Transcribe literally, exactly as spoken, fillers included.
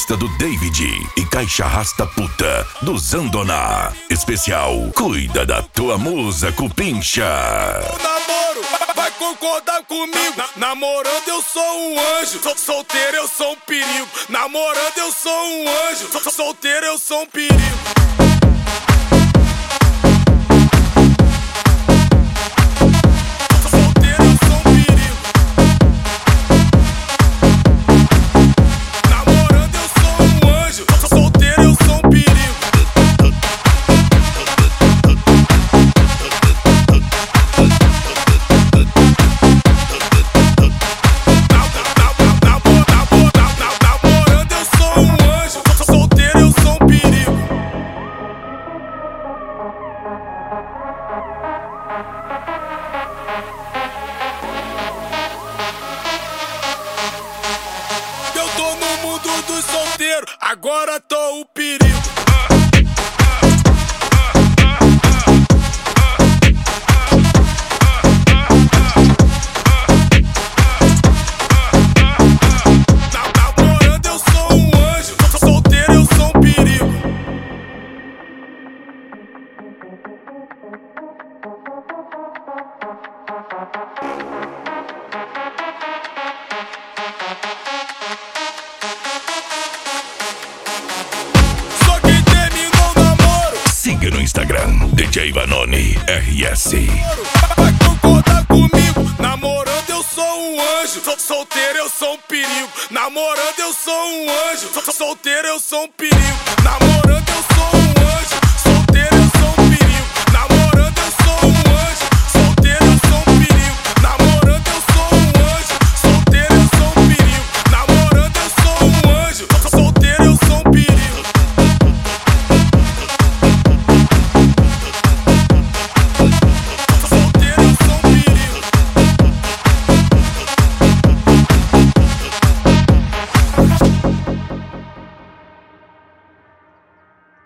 Rasta do David e Caixa Rasta Puta do Zandona. Especial Cuida da Tua Musa Cupincha. O namoro, vai concordar comigo. Na, namorando eu sou um anjo, Sol, solteiro eu sou um perigo. Namorando eu sou um anjo, Sol, solteiro eu sou um perigo. Eu tô no mundo dos solteiros, agora tô o perigo. Namorando eu sou um anjo, solteiro eu sou um perigo. Siga no Instagram, D J Vanoni R S. Vai concordar comigo. Namorando eu sou um anjo, Sol, solteiro eu sou um perigo. Namorando eu sou um anjo, Sol, solteiro eu sou um perigo. Namorando eu sou um